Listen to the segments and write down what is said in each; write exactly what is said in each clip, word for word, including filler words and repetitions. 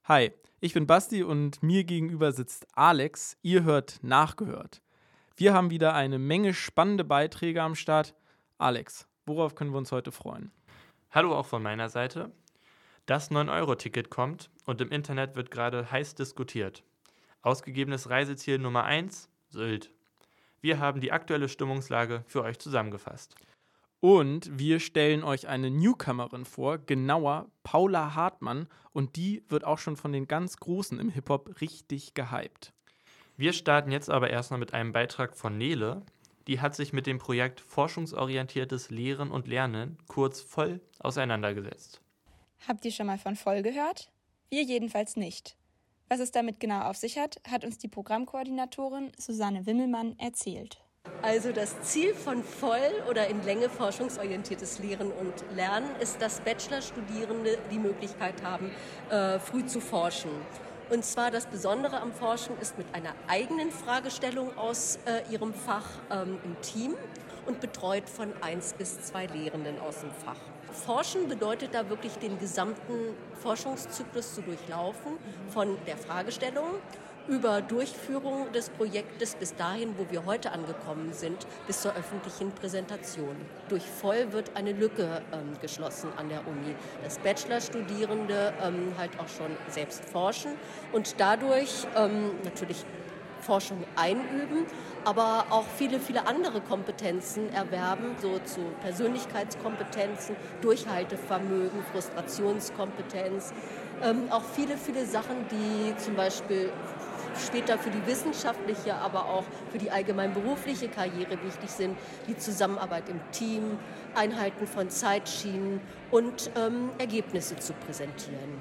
Hi, ich bin Basti und mir gegenüber sitzt Alex. Ihr hört Nachgehört. Wir haben wieder eine Menge spannende Beiträge am Start. Alex, worauf können wir uns heute freuen? Hallo auch von meiner Seite. Das neun Euro Ticket kommt und im Internet wird gerade heiß diskutiert. Ausgegebenes Reiseziel Nummer eins, Sylt. Wir haben die aktuelle Stimmungslage für euch zusammengefasst. Und wir stellen euch eine Newcomerin vor, genauer Paula Hartmann. Und die wird auch schon von den ganz Großen im Hip-Hop richtig gehypt. Wir starten jetzt aber erstmal mit einem Beitrag von Nele. Die hat sich mit dem Projekt Forschungsorientiertes Lehren und Lernen, kurz voll, auseinandergesetzt. Habt ihr schon mal von voll gehört? Wir jedenfalls nicht. Was es damit genau auf sich hat, hat uns die Programmkoordinatorin Susanne Wimmelmann erzählt. Also das Ziel von voll oder in Länge forschungsorientiertes Lehren und Lernen ist, dass Bachelorstudierende die Möglichkeit haben, äh, früh zu forschen. Und zwar das Besondere am Forschen ist mit einer eigenen Fragestellung aus äh, ihrem Fach ähm, im Team und betreut von eins bis zwei Lehrenden aus dem Fach. Forschen bedeutet da wirklich den gesamten Forschungszyklus zu durchlaufen, von der Fragestellung über Durchführung des Projektes bis dahin, wo wir heute angekommen sind, bis zur öffentlichen Präsentation. Durch voll wird eine Lücke ähm, geschlossen an der Uni, dass Bachelorstudierende ähm, halt auch schon selbst forschen und dadurch ähm, natürlich Forschung einüben, aber auch viele, viele andere Kompetenzen erwerben, so zu Persönlichkeitskompetenzen, Durchhaltevermögen, Frustrationskompetenz, ähm, auch viele, viele Sachen, die zum Beispiel später für die wissenschaftliche, aber auch für die allgemein berufliche Karriere wichtig sind, die Zusammenarbeit im Team, Einhalten von Zeitschienen und ähm, Ergebnisse zu präsentieren.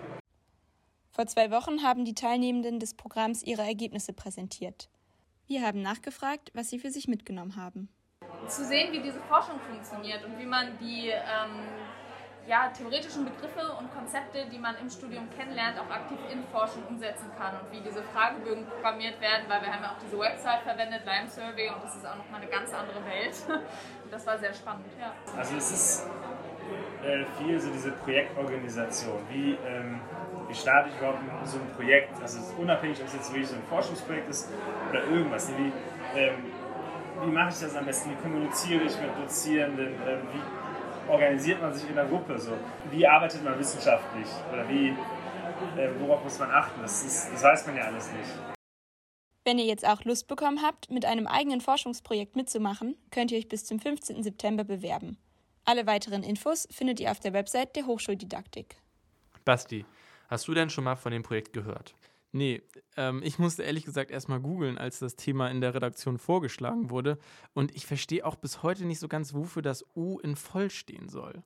Vor zwei Wochen haben die Teilnehmenden des Programms ihre Ergebnisse präsentiert. Wir haben nachgefragt, was sie für sich mitgenommen haben. Zu sehen, wie diese Forschung funktioniert und wie man die ähm, ja, theoretischen Begriffe und Konzepte, die man im Studium kennenlernt, auch aktiv in Forschung umsetzen kann und wie diese Fragebögen programmiert werden, weil wir haben ja auch diese Website verwendet, Lime Survey, und das ist auch nochmal eine ganz andere Welt. Und das war sehr spannend, ja. Also es ist äh, viel so diese Projektorganisation, wie, ähm, wie starte ich überhaupt in so ein Projekt, also es ist unabhängig, ob es jetzt wirklich so ein Forschungsprojekt ist oder irgendwas, wie, ähm, wie mache ich das am besten, wie kommuniziere ich mit Dozierenden, äh, wie organisiert man sich in einer Gruppe, so, wie arbeitet man wissenschaftlich oder wie, äh, worauf muss man achten, das, ist, das weiß man ja alles nicht. Wenn ihr jetzt auch Lust bekommen habt, mit einem eigenen Forschungsprojekt mitzumachen, könnt ihr euch bis zum fünfzehnten September bewerben. Alle weiteren Infos findet ihr auf der Website der Hochschuldidaktik. Basti, hast du denn schon mal von dem Projekt gehört? Nee, ähm, ich musste ehrlich gesagt erstmal googeln, als das Thema in der Redaktion vorgeschlagen wurde. Und ich verstehe auch bis heute nicht so ganz, wofür das U in voll stehen soll.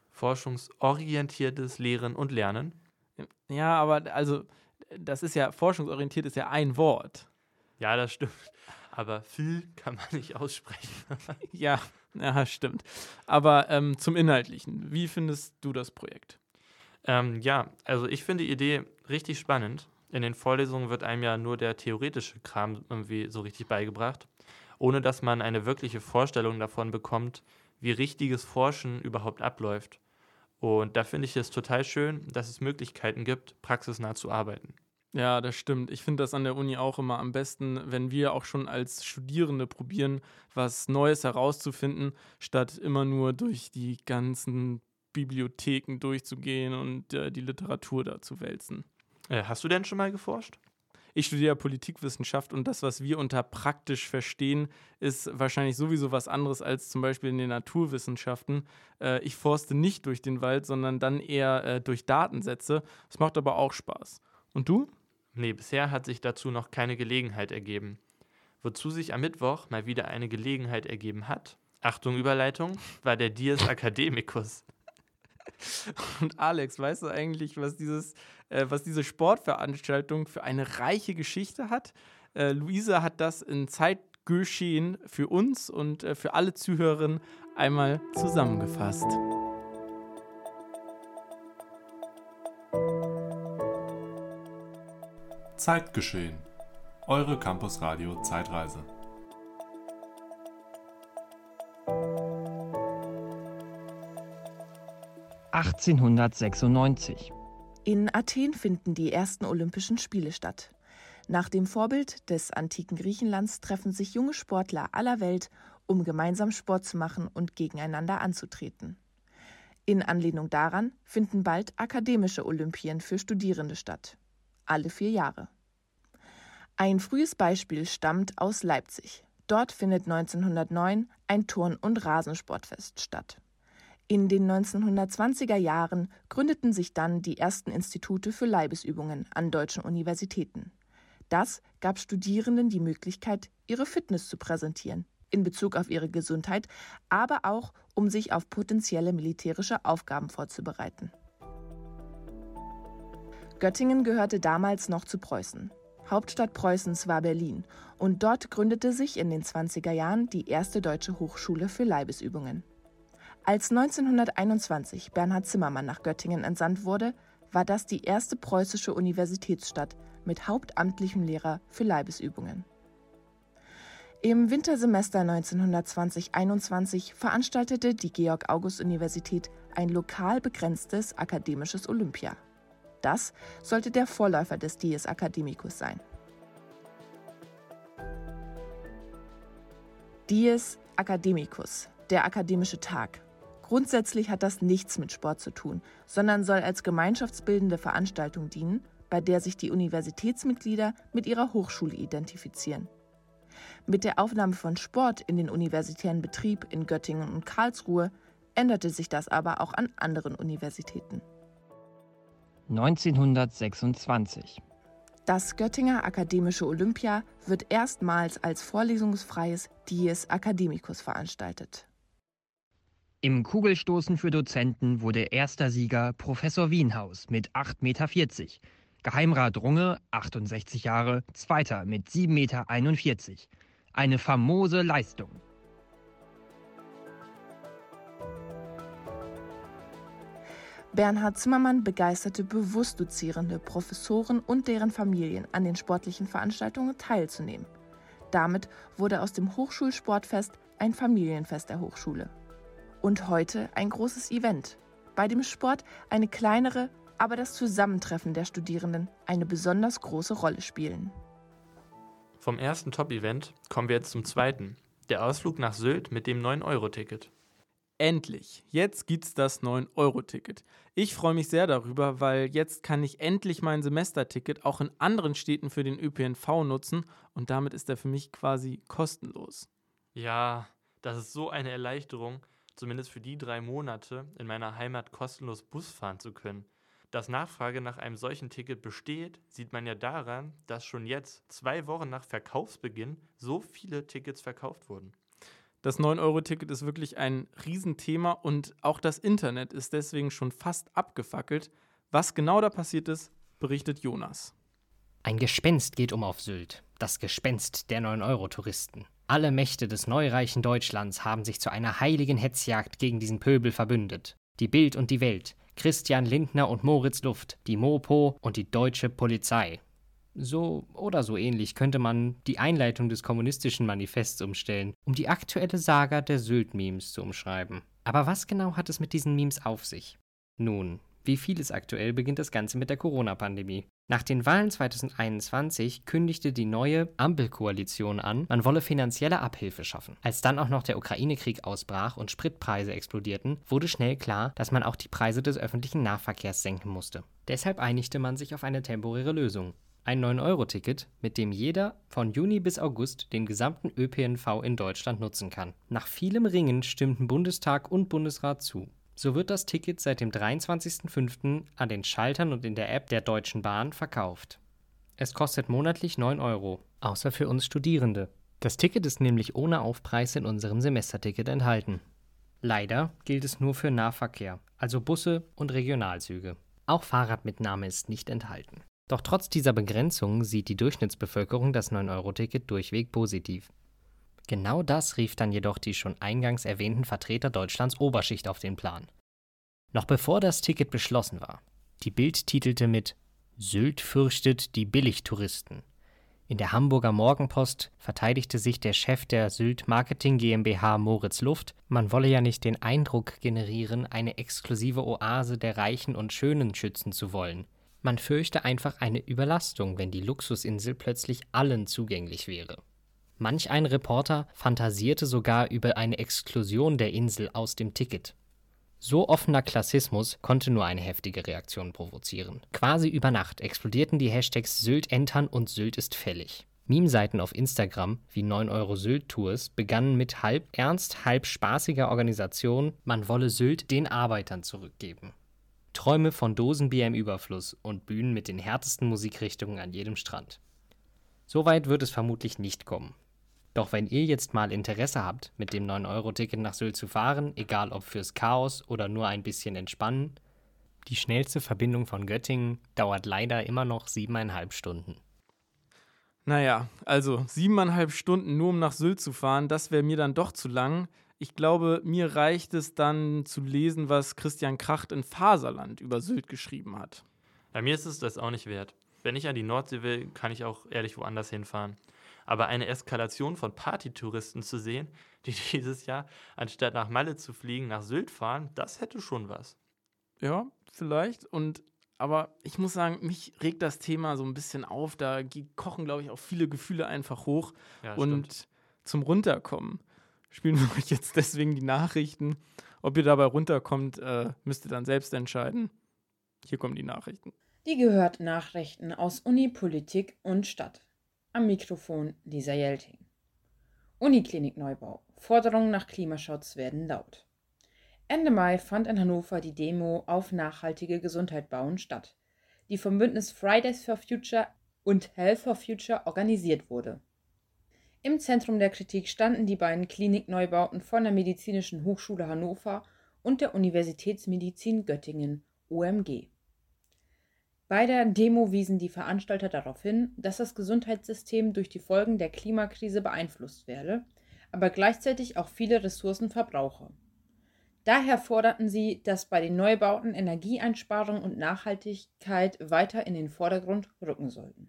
Forschungsorientiertes Lehren und Lernen? Ja, aber also, das ist ja, forschungsorientiert ist ja ein Wort. Ja, das stimmt. Aber viel kann man nicht aussprechen. ja, ja, stimmt. Aber ähm, zum Inhaltlichen, wie findest du das Projekt? Ähm, ja, also ich finde die Idee richtig spannend. In den Vorlesungen wird einem ja nur der theoretische Kram irgendwie so richtig beigebracht, ohne dass man eine wirkliche Vorstellung davon bekommt, wie richtiges Forschen überhaupt abläuft. Und da finde ich es total schön, dass es Möglichkeiten gibt, praxisnah zu arbeiten. Ja, das stimmt. Ich finde das an der Uni auch immer am besten, wenn wir auch schon als Studierende probieren, was Neues herauszufinden, statt immer nur durch die ganzen Bibliotheken durchzugehen und äh, die Literatur da zu wälzen. Äh, hast du denn schon mal geforscht? Ich studiere Politikwissenschaft und das, was wir unter praktisch verstehen, ist wahrscheinlich sowieso was anderes als zum Beispiel in den Naturwissenschaften. Äh, ich forste nicht durch den Wald, sondern dann eher äh, durch Datensätze. Das macht aber auch Spaß. Und du? Nee, bisher hat sich dazu noch keine Gelegenheit ergeben. Wozu sich am Mittwoch mal wieder eine Gelegenheit ergeben hat, Achtung Überleitung, war der Dies Academicus. Und Alex, weißt du eigentlich, was, dieses, äh, was diese Sportveranstaltung für eine reiche Geschichte hat? Äh, Luisa hat das in Zeitgeschehen für uns und äh, für alle Zuhörerinnen einmal zusammengefasst. Zeitgeschehen. Eure Campus-Radio Zeitreise. achtzehnhundertsechsundneunzig. In Athen finden die ersten Olympischen Spiele statt. Nach dem Vorbild des antiken Griechenlands treffen sich junge Sportler aller Welt, um gemeinsam Sport zu machen und gegeneinander anzutreten. In Anlehnung daran finden bald akademische Olympien für Studierende statt. Alle vier Jahre. Ein frühes Beispiel stammt aus Leipzig. Dort findet neunzehnhundertneun ein Turn- und Rasensportfest statt. In den neunzehnhundertzwanziger Jahren gründeten sich dann die ersten Institute für Leibesübungen an deutschen Universitäten. Das gab Studierenden die Möglichkeit, ihre Fitness zu präsentieren, in Bezug auf ihre Gesundheit, aber auch, um sich auf potenzielle militärische Aufgaben vorzubereiten. Göttingen gehörte damals noch zu Preußen. Hauptstadt Preußens war Berlin und dort gründete sich in den zwanziger Jahren die erste deutsche Hochschule für Leibesübungen. Als neunzehnhunderteinundzwanzig Bernhard Zimmermann nach Göttingen entsandt wurde, war das die erste preußische Universitätsstadt mit hauptamtlichem Lehrer für Leibesübungen. Im Wintersemester neunzehnhundertzwanzig einundzwanzig veranstaltete die Georg-August-Universität ein lokal begrenztes akademisches Olympia. Das sollte der Vorläufer des Dies Academicus sein. Dies Academicus, der akademische Tag. Grundsätzlich hat das nichts mit Sport zu tun, sondern soll als gemeinschaftsbildende Veranstaltung dienen, bei der sich die Universitätsmitglieder mit ihrer Hochschule identifizieren. Mit der Aufnahme von Sport in den universitären Betrieb in Göttingen und Karlsruhe änderte sich das aber auch an anderen Universitäten. neunzehnhundertsechsundzwanzig. Das Göttinger Akademische Olympia wird erstmals als vorlesungsfreies Dies Academicus veranstaltet. Im Kugelstoßen für Dozenten wurde erster Sieger Professor Wienhaus mit acht Meter vierzig. Geheimrat Runge, achtundsechzig Jahre, Zweiter mit sieben Meter einundvierzig. Eine famose Leistung. Bernhard Zimmermann begeisterte bewusst Dozierende, Professoren und deren Familien, an den sportlichen Veranstaltungen teilzunehmen. Damit wurde aus dem Hochschulsportfest ein Familienfest der Hochschule. Und heute ein großes Event, bei dem Sport eine kleinere, aber das Zusammentreffen der Studierenden eine besonders große Rolle spielen. Vom ersten Top-Event kommen wir jetzt zum zweiten. Der Ausflug nach Sylt mit dem neun Euro Ticket. Endlich, jetzt gibt's das neun Euro Ticket. Ich freue mich sehr darüber, weil jetzt kann ich endlich mein Semesterticket auch in anderen Städten für den Ö P N V nutzen und damit ist er für mich quasi kostenlos. Ja, das ist so eine Erleichterung, zumindest für die drei Monate in meiner Heimat kostenlos Bus fahren zu können. Dass Nachfrage nach einem solchen Ticket besteht, sieht man ja daran, dass schon jetzt, zwei Wochen nach Verkaufsbeginn, so viele Tickets verkauft wurden. Das neun Euro Ticket ist wirklich ein Riesenthema und auch das Internet ist deswegen schon fast abgefackelt. Was genau da passiert ist, berichtet Jonas. Ein Gespenst geht um auf Sylt. Das Gespenst der neun Euro Touristen. Alle Mächte des neureichen Deutschlands haben sich zu einer heiligen Hetzjagd gegen diesen Pöbel verbündet. Die Bild und die Welt, Christian Lindner und Moritz Luft, die Mopo und die deutsche Polizei. So oder so ähnlich könnte man die Einleitung des kommunistischen Manifests umstellen, um die aktuelle Saga der Sylt-Memes zu umschreiben. Aber was genau hat es mit diesen Memes auf sich? Nun, wie vieles aktuell beginnt das Ganze mit der Corona-Pandemie. Nach den Wahlen zweitausendeinundzwanzig kündigte die neue Ampelkoalition an, man wolle finanzielle Abhilfe schaffen. Als dann auch noch der Ukraine-Krieg ausbrach und Spritpreise explodierten, wurde schnell klar, dass man auch die Preise des öffentlichen Nahverkehrs senken musste. Deshalb einigte man sich auf eine temporäre Lösung. Ein neun Euro Ticket, mit dem jeder von Juni bis August den gesamten Ö P N V in Deutschland nutzen kann. Nach vielem Ringen stimmten Bundestag und Bundesrat zu. So wird das Ticket seit dem dreiundzwanzigsten fünften an den Schaltern und in der App der Deutschen Bahn verkauft. Es kostet monatlich neun Euro, außer für uns Studierende. Das Ticket ist nämlich ohne Aufpreis in unserem Semesterticket enthalten. Leider gilt es nur für Nahverkehr, also Busse und Regionalzüge. Auch Fahrradmitnahme ist nicht enthalten. Doch trotz dieser Begrenzung sieht die Durchschnittsbevölkerung das neun Euro Ticket durchweg positiv. Genau das rief dann jedoch die schon eingangs erwähnten Vertreter Deutschlands Oberschicht auf den Plan. Noch bevor das Ticket beschlossen war, die Bild titelte mit »Sylt fürchtet die Billigtouristen«. In der Hamburger Morgenpost verteidigte sich der Chef der Sylt Marketing GmbH Moritz Luft, man wolle ja nicht den Eindruck generieren, eine exklusive Oase der Reichen und Schönen schützen zu wollen. Man fürchte einfach eine Überlastung, wenn die Luxusinsel plötzlich allen zugänglich wäre. Manch ein Reporter fantasierte sogar über eine Exklusion der Insel aus dem Ticket. So offener Klassismus konnte nur eine heftige Reaktion provozieren. Quasi über Nacht explodierten die Hashtags Sylt entern und Sylt ist fällig. Meme-Seiten auf Instagram wie neun Euro Sylt Tours begannen mit halb ernst, halb spaßiger Organisation, man wolle Sylt den Arbeitern zurückgeben. Träume von Dosenbier im Überfluss und Bühnen mit den härtesten Musikrichtungen an jedem Strand. Soweit wird es vermutlich nicht kommen. Doch wenn ihr jetzt mal Interesse habt, mit dem neun Euro Ticket nach Sylt zu fahren, egal ob fürs Chaos oder nur ein bisschen entspannen, die schnellste Verbindung von Göttingen dauert leider immer noch siebeneinhalb Stunden. Naja, also siebeneinhalb Stunden nur um nach Sylt zu fahren, das wäre mir dann doch zu lang. Ich glaube, mir reicht es dann zu lesen, was Christian Kracht in Faserland über Sylt geschrieben hat. Bei mir ist es das auch nicht wert. Wenn ich an die Nordsee will, kann ich auch ehrlich woanders hinfahren. Aber eine Eskalation von Partytouristen zu sehen, die dieses Jahr, anstatt nach Malle zu fliegen, nach Sylt fahren, das hätte schon was. Ja, vielleicht. Und aber ich muss sagen, mich regt das Thema so ein bisschen auf. Da kochen, glaube ich, auch viele Gefühle einfach hoch. Ja, und stimmt. Zum Runterkommen spielen wir euch jetzt deswegen die Nachrichten. Ob ihr dabei runterkommt, äh, müsst ihr dann selbst entscheiden. Hier kommen die Nachrichten. Die gehört Nachrichten aus Uni, Politik und Stadt. Am Mikrofon Lisa Jelting. Uniklinik Neubau. Forderungen nach Klimaschutz werden laut. Ende Mai fand in Hannover die Demo auf nachhaltige Gesundheit bauen statt, die vom Bündnis Fridays for Future und Health for Future organisiert wurde. Im Zentrum der Kritik standen die beiden Klinikneubauten von der Medizinischen Hochschule Hannover und der Universitätsmedizin Göttingen U M G. Bei der Demo wiesen die Veranstalter darauf hin, dass das Gesundheitssystem durch die Folgen der Klimakrise beeinflusst werde, aber gleichzeitig auch viele Ressourcen verbrauche. Daher forderten sie, dass bei den Neubauten Energieeinsparung und Nachhaltigkeit weiter in den Vordergrund rücken sollten.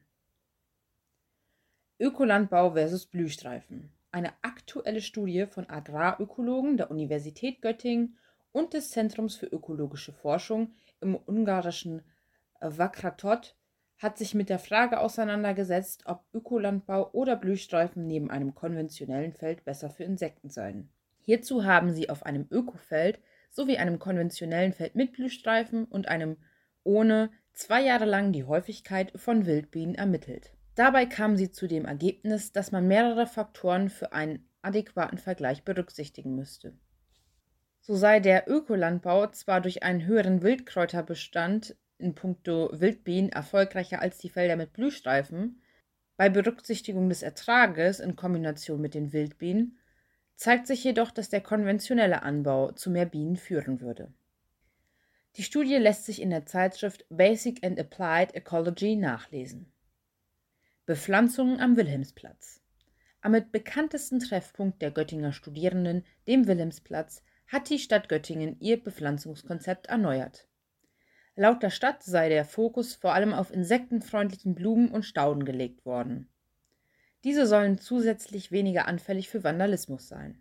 Ökolandbau versus Blühstreifen. Eine aktuelle Studie von Agrarökologen der Universität Göttingen und des Zentrums für ökologische Forschung im ungarischen Vakratot hat sich mit der Frage auseinandergesetzt, ob Ökolandbau oder Blühstreifen neben einem konventionellen Feld besser für Insekten seien. Hierzu haben sie auf einem Ökofeld sowie einem konventionellen Feld mit Blühstreifen und einem ohne zwei Jahre lang die Häufigkeit von Wildbienen ermittelt. Dabei kamen sie zu dem Ergebnis, dass man mehrere Faktoren für einen adäquaten Vergleich berücksichtigen müsste. So sei der Ökolandbau zwar durch einen höheren Wildkräuterbestand in puncto Wildbienen erfolgreicher als die Felder mit Blühstreifen, bei Berücksichtigung des Ertrages in Kombination mit den Wildbienen zeigt sich jedoch, dass der konventionelle Anbau zu mehr Bienen führen würde. Die Studie lässt sich in der Zeitschrift Basic and Applied Ecology nachlesen. Bepflanzungen am Wilhelmsplatz. Am mit bekanntesten Treffpunkt der Göttinger Studierenden, dem Wilhelmsplatz, hat die Stadt Göttingen ihr Bepflanzungskonzept erneuert. Laut der Stadt sei der Fokus vor allem auf insektenfreundlichen Blumen und Stauden gelegt worden. Diese sollen zusätzlich weniger anfällig für Vandalismus sein.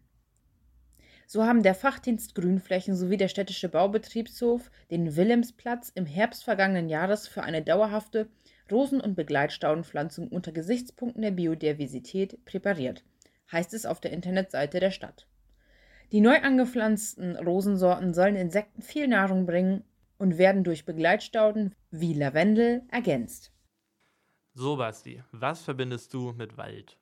So haben der Fachdienst Grünflächen sowie der städtische Baubetriebshof den Wilhelmsplatz im Herbst vergangenen Jahres für eine dauerhafte Rosen- und Begleitstaudenpflanzung unter Gesichtspunkten der Biodiversität präpariert, heißt es auf der Internetseite der Stadt. Die neu angepflanzten Rosensorten sollen Insekten viel Nahrung bringen und werden durch Begleitstauden wie Lavendel ergänzt. So, Basti, was verbindest du mit Wald?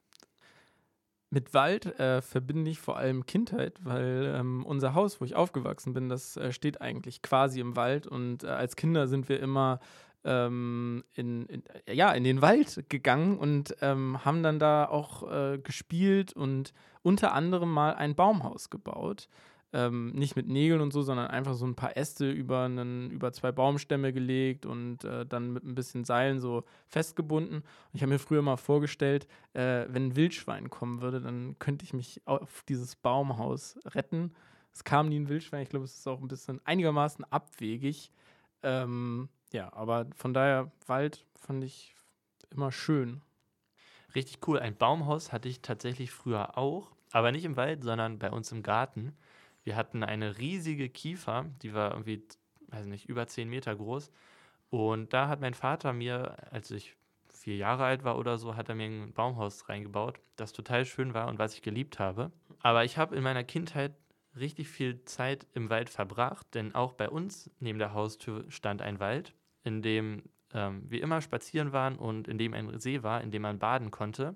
Mit Wald äh, verbinde ich vor allem Kindheit, weil ähm, unser Haus, wo ich aufgewachsen bin, das äh, steht eigentlich quasi im Wald. Und äh, als Kinder sind wir immer ähm, in, in, ja, in den Wald gegangen und ähm, haben dann da auch äh, gespielt und unter anderem mal ein Baumhaus gebaut. Ähm, nicht mit Nägeln und so, sondern einfach so ein paar Äste über, einen, über zwei Baumstämme gelegt und äh, dann mit ein bisschen Seilen so festgebunden. Und ich habe mir früher mal vorgestellt, äh, wenn ein Wildschwein kommen würde, dann könnte ich mich auf dieses Baumhaus retten. Es kam nie ein Wildschwein, ich glaube, es ist auch ein bisschen einigermaßen abwegig. Ähm, ja, aber von daher, Wald fand ich immer schön. Richtig cool. Ein Baumhaus hatte ich tatsächlich früher auch, aber nicht im Wald, sondern bei uns im Garten. Wir hatten eine riesige Kiefer, die war irgendwie, weiß nicht, über zehn Meter groß. Und da hat mein Vater mir, als ich vier Jahre alt war oder so, hat er mir ein Baumhaus reingebaut, das total schön war und was ich geliebt habe. Aber ich habe in meiner Kindheit richtig viel Zeit im Wald verbracht, denn auch bei uns neben der Haustür stand ein Wald, in dem ähm, wir immer spazieren waren und in dem ein See war, in dem man baden konnte.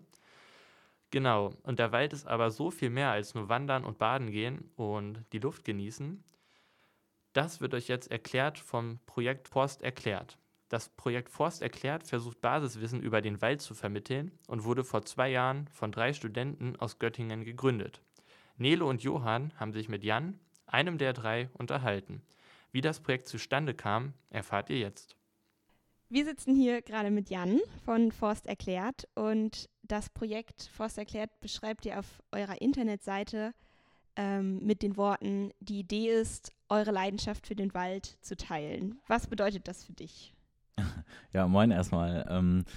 Genau, und der Wald ist aber so viel mehr als nur wandern und baden gehen und die Luft genießen. Das wird euch jetzt erklärt vom Projekt Forst erklärt. Das Projekt Forst erklärt versucht Basiswissen über den Wald zu vermitteln und wurde vor zwei Jahren von drei Studenten aus Göttingen gegründet. Nele und Johann haben sich mit Jan, einem der drei, unterhalten. Wie das Projekt zustande kam, erfahrt ihr jetzt. Wir sitzen hier gerade mit Jan von Forst erklärt und das Projekt Forst erklärt beschreibt ihr auf eurer Internetseite ähm, mit den Worten, die Idee ist, eure Leidenschaft für den Wald zu teilen. Was bedeutet das für dich? Ja, moin erstmal. Ähm,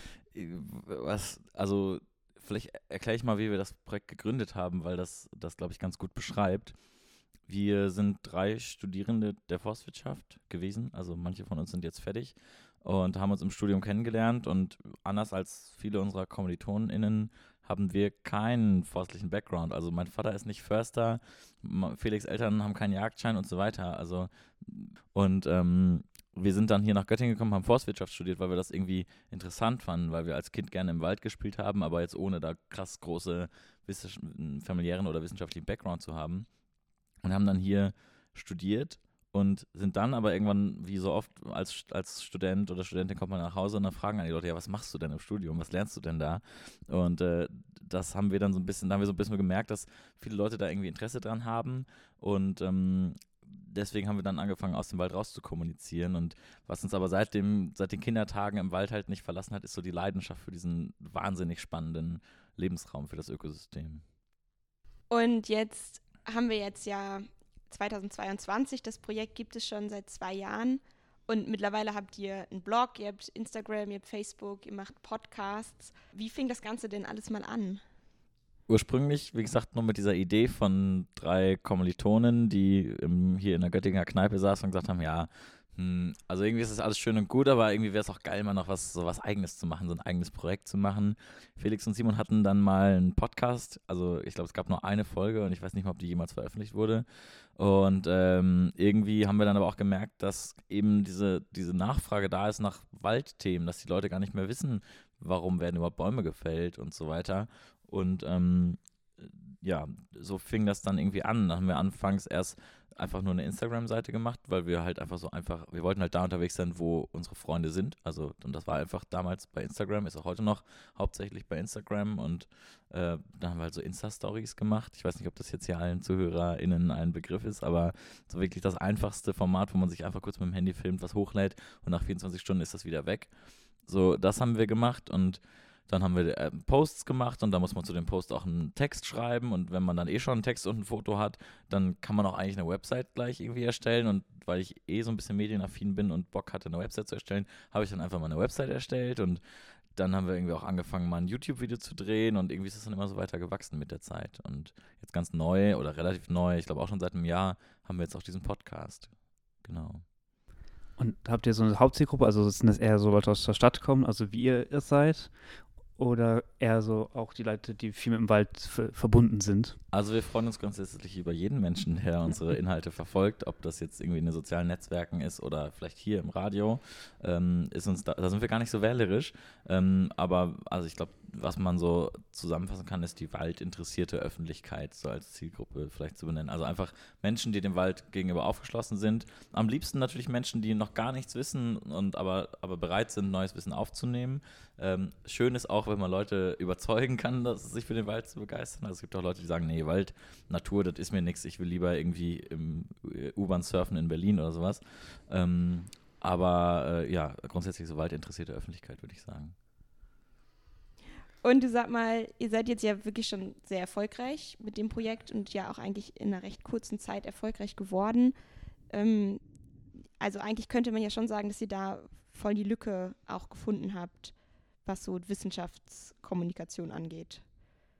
was, also vielleicht erkläre ich mal, wie wir das Projekt gegründet haben, weil das, das glaube ich, ganz gut beschreibt. Wir sind drei Studierende der Forstwirtschaft gewesen, also manche von uns sind jetzt fertig und haben uns im Studium kennengelernt und anders als viele unserer KommilitonInnen haben wir keinen forstlichen Background. Also mein Vater ist nicht Förster, Felix' Eltern haben keinen Jagdschein und so weiter. Also und ähm, wir sind dann hier nach Göttingen gekommen, haben Forstwirtschaft studiert, weil wir das irgendwie interessant fanden, weil wir als Kind gerne im Wald gespielt haben, aber jetzt ohne da krass große wiss- familiären oder wissenschaftlichen Background zu haben. Und haben dann hier studiert und sind dann aber irgendwann, wie so oft als, als Student oder Studentin kommt man nach Hause und dann fragen an die Leute, ja, was machst du denn im Studium, was lernst du denn da? Und äh, das haben wir dann so ein bisschen, da haben wir so ein bisschen gemerkt, dass viele Leute da irgendwie Interesse dran haben und ähm, deswegen haben wir dann angefangen, aus dem Wald raus zu kommunizieren und was uns aber seit, dem, seit den Kindertagen im Wald halt nicht verlassen hat, ist so die Leidenschaft für diesen wahnsinnig spannenden Lebensraum, für das Ökosystem. Und jetzt haben wir jetzt ja zweitausendzweiundzwanzig, das Projekt gibt es schon seit zwei Jahren und mittlerweile habt ihr einen Blog, ihr habt Instagram, ihr habt Facebook, ihr macht Podcasts. Wie fing das Ganze denn alles mal an? Ursprünglich, wie gesagt, nur mit dieser Idee von drei Kommilitonen, die im, hier in der Göttinger Kneipe saßen und gesagt haben, ja, hm, also irgendwie ist das alles schön und gut, aber irgendwie wäre es auch geil, mal noch was, so was Eigenes zu machen, so ein eigenes Projekt zu machen. Felix und Simon hatten dann mal einen Podcast, also ich glaube, es gab nur eine Folge und ich weiß nicht mal, ob die jemals veröffentlicht wurde. Und ähm, irgendwie haben wir dann aber auch gemerkt, dass eben diese, diese Nachfrage da ist nach Waldthemen, dass die Leute gar nicht mehr wissen, warum werden überhaupt Bäume gefällt und so weiter. Und ähm, ja, so fing das dann irgendwie an. Dann haben wir anfangs erst einfach nur eine Instagram-Seite gemacht, weil wir halt einfach so einfach, wir wollten halt da unterwegs sein, wo unsere Freunde sind. Also, und das war einfach damals bei Instagram, ist auch heute noch hauptsächlich bei Instagram und äh, da haben wir halt so Insta-Stories gemacht. Ich weiß nicht, ob das jetzt hier allen ZuhörerInnen ein Begriff ist, aber so wirklich das einfachste Format, wo man sich einfach kurz mit dem Handy filmt, was hochlädt und nach vierundzwanzig Stunden ist das wieder weg. So, das haben wir gemacht und dann haben wir äh, Posts gemacht und da muss man zu dem Post auch einen Text schreiben und wenn man dann eh schon einen Text und ein Foto hat, dann kann man auch eigentlich eine Website gleich irgendwie erstellen und weil ich eh so ein bisschen medienaffin bin und Bock hatte, eine Website zu erstellen, habe ich dann einfach mal eine Website erstellt und dann haben wir irgendwie auch angefangen, mal ein YouTube-Video zu drehen und irgendwie ist es dann immer so weiter gewachsen mit der Zeit und jetzt ganz neu oder relativ neu, ich glaube auch schon seit einem Jahr, haben wir jetzt auch diesen Podcast. Genau. Und habt ihr so eine Hauptzielgruppe, also sind das eher so Leute aus der Stadt kommen, also wie ihr es seid? Oder eher so auch die Leute, die viel mit dem Wald f- verbunden sind? Also wir freuen uns grundsätzlich über jeden Menschen, der unsere Inhalte verfolgt, ob das jetzt irgendwie in den sozialen Netzwerken ist oder vielleicht hier im Radio. Ähm, ist uns da, da sind wir gar nicht so wählerisch. Ähm, aber also ich glaube, was man so zusammenfassen kann, ist die waldinteressierte Öffentlichkeit so als Zielgruppe vielleicht zu benennen. Also einfach Menschen, die dem Wald gegenüber aufgeschlossen sind. Am liebsten natürlich Menschen, die noch gar nichts wissen und aber, aber bereit sind, neues Wissen aufzunehmen. Ähm, schön ist auch, wenn man Leute überzeugen kann, dass sich für den Wald zu begeistern. Also es gibt auch Leute, die sagen, nee, Wald, Natur, das ist mir nichts. Ich will lieber irgendwie im U-Bahn surfen in Berlin oder sowas. Ähm, aber äh, ja, grundsätzlich so waldinteressierte Öffentlichkeit, würde ich sagen. Und du sag mal, ihr seid jetzt ja wirklich schon sehr erfolgreich mit dem Projekt und ja auch eigentlich in einer recht kurzen Zeit erfolgreich geworden. Ähm, also eigentlich könnte man ja schon sagen, dass ihr da voll die Lücke auch gefunden habt, was so Wissenschaftskommunikation angeht.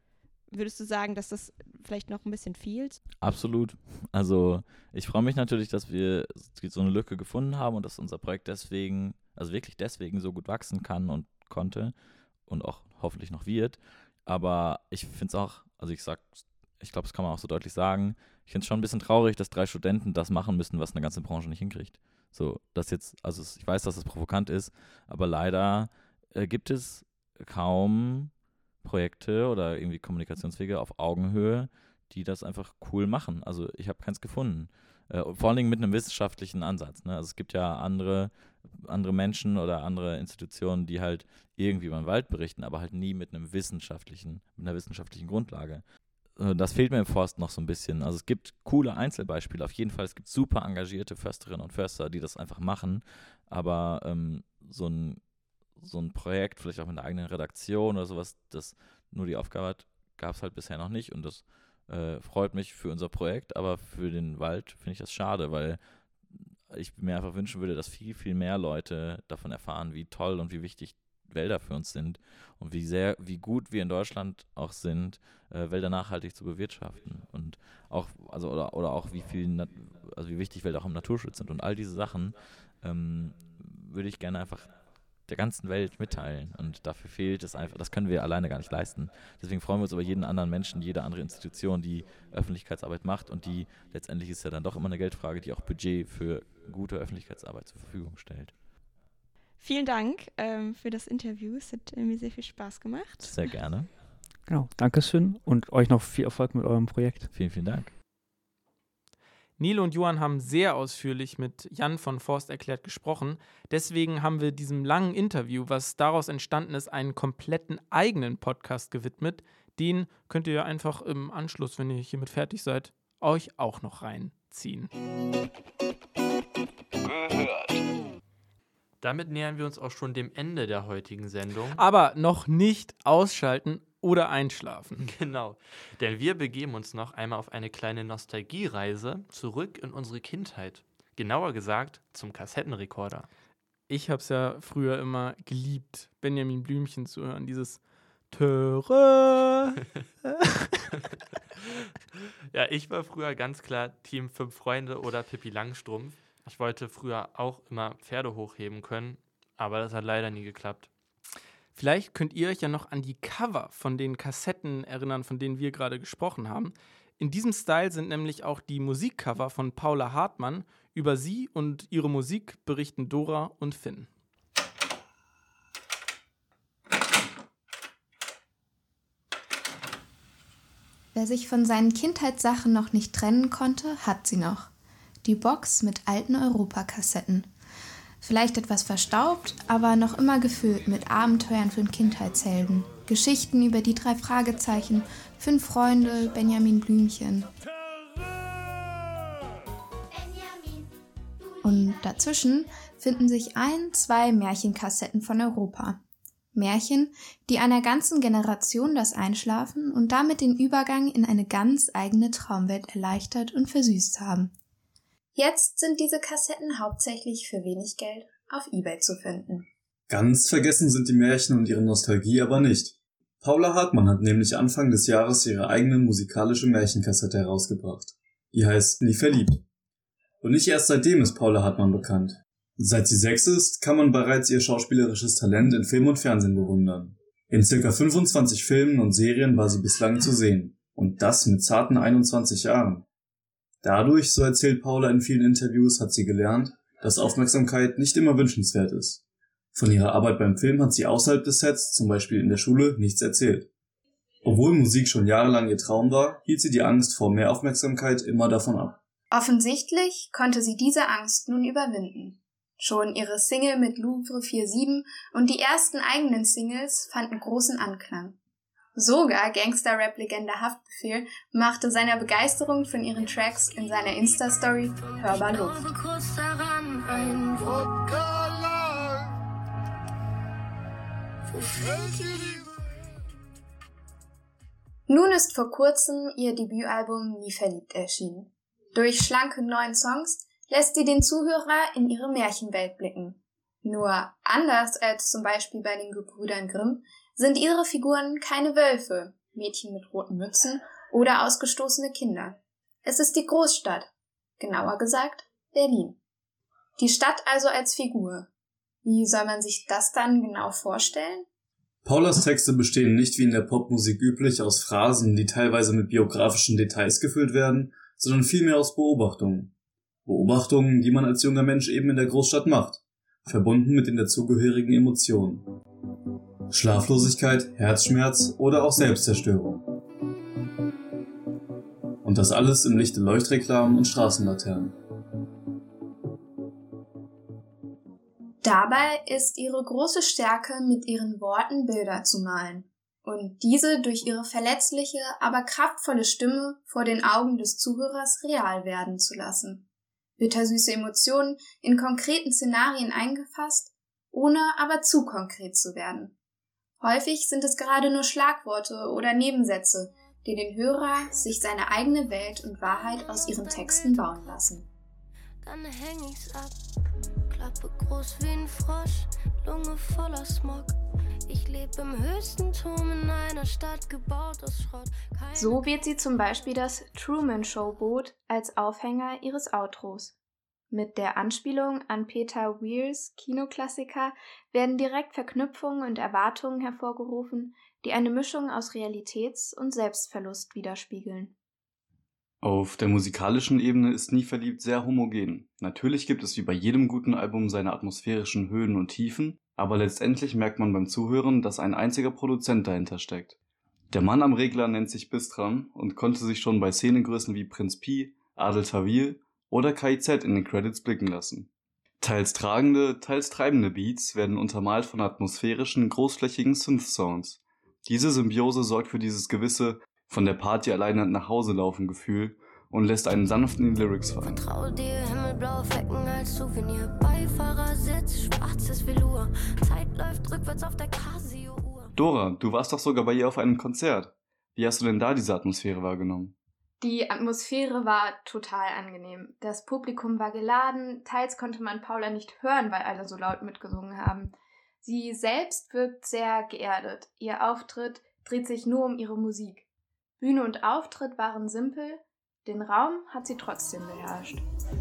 würdest du sagen, dass das vielleicht noch ein bisschen fehlt? Absolut. Also ich freue mich natürlich, dass wir so eine Lücke gefunden haben und dass unser Projekt deswegen, also wirklich deswegen so gut wachsen kann und konnte und auch hoffentlich noch wird. Aber ich finde es auch, also ich sag, ich glaube, das kann man auch so deutlich sagen, ich finde es schon ein bisschen traurig, dass drei Studenten das machen müssen, was eine ganze Branche nicht hinkriegt. So, das jetzt, also ich weiß, dass das provokant ist, aber leider äh, gibt es kaum Projekte oder irgendwie Kommunikationswege auf Augenhöhe, die das einfach cool machen. Also ich habe keins gefunden. Äh, vor allen Dingen mit einem wissenschaftlichen Ansatz. Ne? Also es gibt ja andere, andere Menschen oder andere Institutionen, die halt irgendwie über den Wald berichten, aber halt nie mit einem wissenschaftlichen, mit einer wissenschaftlichen Grundlage. Äh, das fehlt mir im Forst noch so ein bisschen. Also es gibt coole Einzelbeispiele, auf jeden Fall. Es gibt super engagierte Försterinnen und Förster, die das einfach machen, aber ähm, so ein so ein Projekt, vielleicht auch mit einer eigenen Redaktion oder sowas, das nur die Aufgabe hat, gab es halt bisher noch nicht und das äh, freut mich für unser Projekt, aber für den Wald finde ich das schade, weil ich mir einfach wünschen würde, dass viel, viel mehr Leute davon erfahren, wie toll und wie wichtig Wälder für uns sind und wie sehr, wie gut wir in Deutschland auch sind, äh, Wälder nachhaltig zu bewirtschaften und auch, also oder, oder auch wie viel, Nat- also wie wichtig Wälder auch im Naturschutz sind und all diese Sachen ähm, würde ich gerne einfach der ganzen Welt mitteilen und dafür fehlt es einfach, das können wir alleine gar nicht leisten. Deswegen freuen wir uns über jeden anderen Menschen, jede andere Institution, die Öffentlichkeitsarbeit macht und die, letztendlich ist ja dann doch immer eine Geldfrage, die auch Budget für gute Öffentlichkeitsarbeit zur Verfügung stellt. Vielen Dank ähm, für das Interview, es hat äh, mir sehr viel Spaß gemacht. Sehr gerne. Genau, Dankeschön und euch noch viel Erfolg mit eurem Projekt. Vielen, vielen Dank. Nele und Johann haben sehr ausführlich mit Jan von Forst erklärt gesprochen. Deswegen haben wir diesem langen Interview, was daraus entstanden ist, einen kompletten eigenen Podcast gewidmet. Den könnt ihr einfach im Anschluss, wenn ihr hiermit fertig seid, euch auch noch reinziehen. Damit nähern wir uns auch schon dem Ende der heutigen Sendung. Aber noch nicht ausschalten oder einschlafen. Genau, denn wir begeben uns noch einmal auf eine kleine Nostalgiereise zurück in unsere Kindheit. Genauer gesagt zum Kassettenrekorder. Ich habe es ja früher immer geliebt, Benjamin Blümchen zu hören, dieses Töre. Ja, ich war früher ganz klar Team Fünf Freunde oder Pippi Langstrumpf. Ich wollte früher auch immer Pferde hochheben können, aber das hat leider nie geklappt. Vielleicht könnt ihr euch ja noch an die Cover von den Kassetten erinnern, von denen wir gerade gesprochen haben. In diesem Style sind nämlich auch die Musikcover von Paula Hartmann. Über sie und ihre Musik berichten Dora und Finn. Wer sich von seinen Kindheitssachen noch nicht trennen konnte, hat sie noch. Die Box mit alten Europakassetten. Vielleicht etwas verstaubt, aber noch immer gefüllt mit Abenteuern von Kindheitshelden. Geschichten über die drei Fragezeichen, Fünf Freunde, Benjamin Blümchen. Und dazwischen finden sich ein, zwei Märchenkassetten von Europa. Märchen, die einer ganzen Generation das Einschlafen und damit den Übergang in eine ganz eigene Traumwelt erleichtert und versüßt haben. Jetzt sind diese Kassetten hauptsächlich für wenig Geld auf eBay zu finden. Ganz vergessen sind die Märchen und ihre Nostalgie aber nicht. Paula Hartmann hat nämlich Anfang des Jahres ihre eigene musikalische Märchenkassette herausgebracht. Die heißt Nie verliebt. Und nicht erst seitdem ist Paula Hartmann bekannt. Seit sie sechs ist, kann man bereits ihr schauspielerisches Talent in Film und Fernsehen bewundern. In circa fünfundzwanzig Filmen und Serien war sie bislang zu sehen. Und das mit zarten einundzwanzig Jahren. Dadurch, so erzählt Paula in vielen Interviews, hat sie gelernt, dass Aufmerksamkeit nicht immer wünschenswert ist. Von ihrer Arbeit beim Film hat sie außerhalb des Sets, zum Beispiel in der Schule, nichts erzählt. Obwohl Musik schon jahrelang ihr Traum war, hielt sie die Angst vor mehr Aufmerksamkeit immer davon ab. Offensichtlich konnte sie diese Angst nun überwinden. Schon ihre Single mit Louvre vier sieben und die ersten eigenen Singles fanden großen Anklang. Sogar Gangster-Rap-Legende Haftbefehl machte seiner Begeisterung von ihren Tracks in seiner Insta-Story hörbar Luft. Nun ist vor kurzem ihr Debütalbum Nie verliebt erschienen. Durch schlanke neuen Songs lässt sie den Zuhörer in ihre Märchenwelt blicken. Nur anders als zum Beispiel bei den Gebrüdern Grimm sind ihre Figuren keine Wölfe, Mädchen mit roten Mützen oder ausgestoßene Kinder. Es ist die Großstadt, genauer gesagt Berlin. Die Stadt also als Figur. Wie soll man sich das dann genau vorstellen? Paulas Texte bestehen nicht wie in der Popmusik üblich aus Phrasen, die teilweise mit biografischen Details gefüllt werden, sondern vielmehr aus Beobachtungen. Beobachtungen, die man als junger Mensch eben in der Großstadt macht, verbunden mit den dazugehörigen Emotionen. Schlaflosigkeit, Herzschmerz oder auch Selbstzerstörung. Und das alles im Lichte Leuchtreklamen und Straßenlaternen. Dabei ist ihre große Stärke, mit ihren Worten Bilder zu malen und diese durch ihre verletzliche, aber kraftvolle Stimme vor den Augen des Zuhörers real werden zu lassen. Bittersüße Emotionen in konkreten Szenarien eingefasst, ohne aber zu konkret zu werden. Häufig sind es gerade nur Schlagworte oder Nebensätze, die den Hörer sich seine eigene Welt und Wahrheit aus ihren Texten bauen lassen. Dann häng ich's ab, Klappe groß wie ein Frosch, Lunge voller Smog. Ich lebe im höchsten Turm in einer Stadt gebaut aus Schrott. Keine So wird sie zum Beispiel das Truman-Show-Boot als Aufhänger ihres Outros. Mit der Anspielung an Peter Weirs Kinoklassiker werden direkt Verknüpfungen und Erwartungen hervorgerufen, die eine Mischung aus Realitäts- und Selbstverlust widerspiegeln. Auf der musikalischen Ebene ist Nie verliebt sehr homogen. Natürlich gibt es wie bei jedem guten Album seine atmosphärischen Höhen und Tiefen, aber letztendlich merkt man beim Zuhören, dass ein einziger Produzent dahinter steckt. Der Mann am Regler nennt sich Bistram und konnte sich schon bei Szenengrößen wie Prinz Pi, Adel Tawil oder K I Z in den Credits blicken lassen. Teils tragende, teils treibende Beats werden untermalt von atmosphärischen, großflächigen Synth-Sounds. Diese Symbiose sorgt für dieses gewisse von der Party alleine nach Hause laufen Gefühl und lässt einen sanft in die Lyrics fallen. Vertrau dir, himmelblaue Flecken als Souvenir. Beifahrersitz, schwarzes Velour. Zeit läuft rückwärts auf der Casio-Uhr. Dora, du warst doch sogar bei ihr auf einem Konzert. Wie hast du denn da diese Atmosphäre wahrgenommen? Die Atmosphäre war total angenehm. Das Publikum war geladen, teils konnte man Paula nicht hören, weil alle so laut mitgesungen haben. Sie selbst wirkt sehr geerdet. Ihr Auftritt dreht sich nur um ihre Musik. Bühne und Auftritt waren simpel, den Raum hat sie trotzdem beherrscht.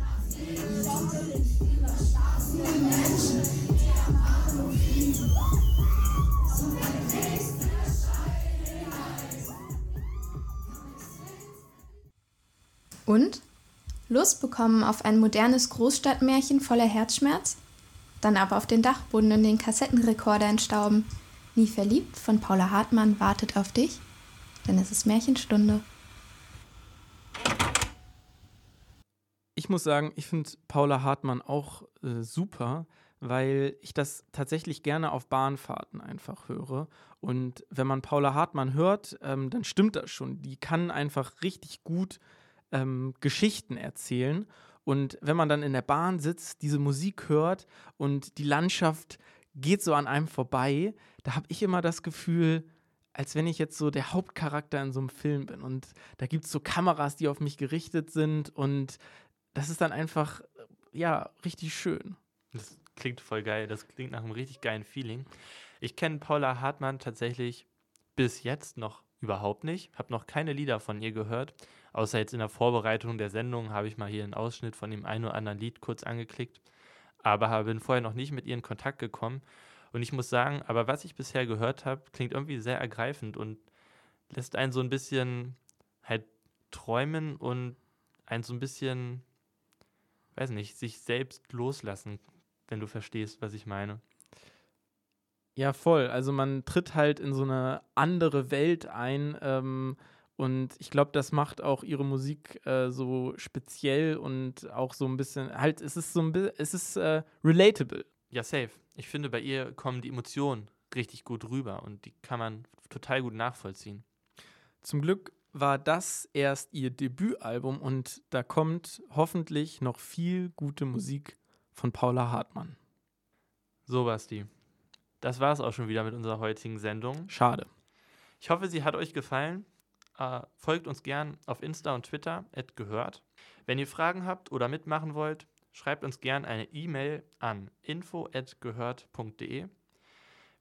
Und? Lust bekommen auf ein modernes Großstadtmärchen voller Herzschmerz? Dann aber auf den Dachboden in den Kassettenrekorder entstauben. Nie verliebt von Paula Hartmann wartet auf dich, denn es ist Märchenstunde. Ich muss sagen, ich finde Paula Hartmann auch äh, super, weil ich das tatsächlich gerne auf Bahnfahrten einfach höre. Und wenn man Paula Hartmann hört, ähm, dann stimmt das schon. Die kann einfach richtig gut ähm, Geschichten erzählen. Und wenn man dann in der Bahn sitzt, diese Musik hört und die Landschaft geht so an einem vorbei, da habe ich immer das Gefühl, als wenn ich jetzt so der Hauptcharakter in so einem Film bin. Und da gibt es so Kameras, die auf mich gerichtet sind und das ist dann einfach, ja, richtig schön. Das klingt voll geil. Das klingt nach einem richtig geilen Feeling. Ich kenne Paula Hartmann tatsächlich bis jetzt noch überhaupt nicht. Habe noch keine Lieder von ihr gehört. Außer jetzt in der Vorbereitung der Sendung habe ich mal hier einen Ausschnitt von dem einen oder anderen Lied kurz angeklickt. Aber bin vorher noch nicht mit ihr in Kontakt gekommen. Und ich muss sagen, aber was ich bisher gehört habe, klingt irgendwie sehr ergreifend und lässt einen so ein bisschen halt träumen und einen so ein bisschen, weiß nicht, sich selbst loslassen, wenn du verstehst, was ich meine. Ja, voll. Also man tritt halt in so eine andere Welt ein ähm, und ich glaube, das macht auch ihre Musik äh, so speziell und auch so ein bisschen, halt, es ist so ein bisschen, es ist äh, relatable. Ja, safe. Ich finde, bei ihr kommen die Emotionen richtig gut rüber und die kann man total gut nachvollziehen. Zum Glück war das erst ihr Debütalbum und da kommt hoffentlich noch viel gute Musik von Paula Hartmann. So, Basti. Das war es auch schon wieder mit unserer heutigen Sendung. Schade. Ich hoffe, sie hat euch gefallen. Äh, folgt uns gern auf Insta und Twitter, at gehört. Wenn ihr Fragen habt oder mitmachen wollt, schreibt uns gern eine E-Mail an info at gehört punkt de.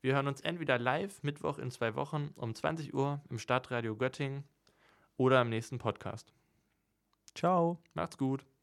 Wir hören uns entweder live Mittwoch in zwei Wochen um zwanzig Uhr im Stadtradio Göttingen oder im nächsten Podcast. Ciao. Macht's gut.